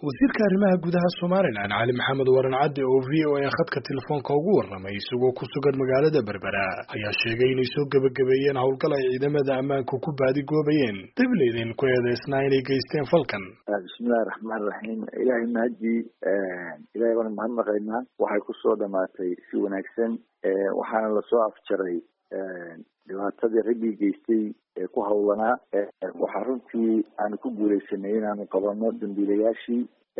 wasiirka arrimaha gudaha Soomaaliland Cali Maxamed Waran Cadde oo VOA khadka telefoonka ugu warramay isagoo ku sugan magaalada Berbera ayaa sheegay inay soo gabagabeeyeen howlgal ay ciidamada ammaanku ku baadigoobayeen dawladeen ku eedeysnaa inay geysteen falkan. Bismillahir Rahmanir Rahiim. Ilaahay mahadi Ilaahay waan mahadnaqaynaa. Waxay ku soo dhamaatay si wanaagsan waxaana la soo afjaray dhibaatadii raggii geystay ee ku hawlanaa waxaa runtii aan ku guuleysanay inaan qabanno dambiilayaashii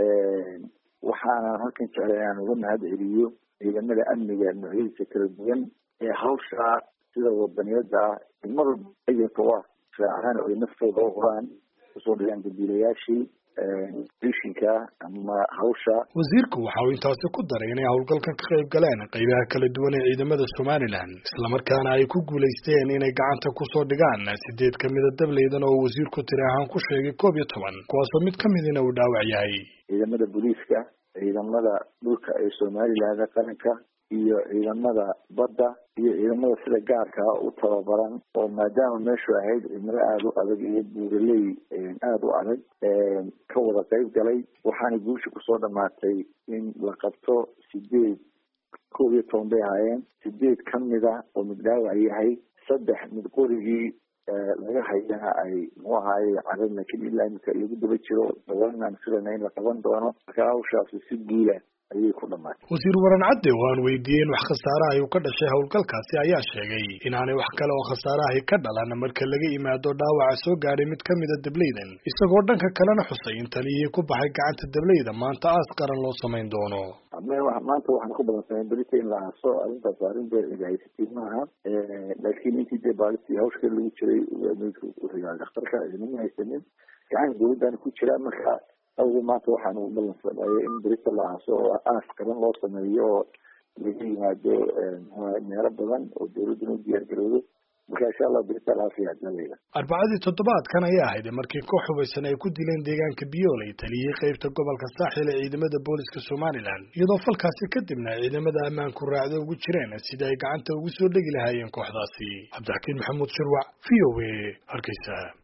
waxaana halkan jeclay inaan uga mahad celiyo ciidamada amniga noocyadiisa kala duwan ee hawsha sida wadaniyada ah mar ayagoo fiican oo naftooda u huraan kusoo dhigaan dambiilayaashii dishinka ama hawsha. Wasiirku waxa uu intaasi ku daray inay howlgalkan ka qayb galeen qaybaha kala duwan ee ciidamada Soomaaliland isla markaana ay ku guuleysteen inay gacanta ku soo dhigaan 8 kamid ah dableydan oo wasiirku tiraahan ku sheegay 11 kuwaas oo mid kamidina uu dhaawac yahay. Ciidamada booliiska, ciidamada dhulka ee Soomaaliland qaranka iyo ciidamada badda iyo ciidamada sida gaarka ah u tababaran oo maadaama meeshu ahayd cimilo aad u adag iyo buuraley aad u adag ka wada qayb galay waxaana guusha ku soo dhamaatay in la qabto 8 bay ahaayeen 8 kamid ah oo mid dhaawac yahay 3 mid qorigii laga hayana ay muxuu carab laakiin ilaa imika lagu daba jiro dawaanaan filanay in la qaban doono hawshaasi si guula ayay ku dhamaatay. Wasiir Waran Cadde oo aan weydiin wax khasaare ay ka dhashay howlgalkaasi ayaa sheegay inaanay wax kale oo khasaare ah ka dhalan marka laga yimaado dhaawaca soo gaaray mid kamid ah dableydan isagoo dhanka kalena xusay in tani ku baxay gacanta dableyda maanta aas qaran loo sameyn doono. maanta waxaan ku badansaday Britain la soo arintaas arin bay ilaahaysiin maaha laakiin intii deebaalisti hawsha lagu jiray waa dhakhtarka inuu haysanin gacan dawladdan ku jira marka أول ما توحى إنه بالنسبة إن بريت الله عصوا أفكار الله سميه لجي هذا يا رب ذن ودوري دنودي هالجرودو بكرة إن شاء الله بريت الله في عدنا ليلة. 4 تطبيقات كان ياهد مركي كوحو بسنة يكون ديلين ديجان كبيولي تليه خيف تقبل كالساحل عيد مدى بوليس كسوماليلاند يضاف الكاسي كدمنا عيد مدى أمان كراعدو وجرين السيدايق عنته وسور لقي لهايين كوحداسي عبد الحكيم محمود شروع VOA هركيسا.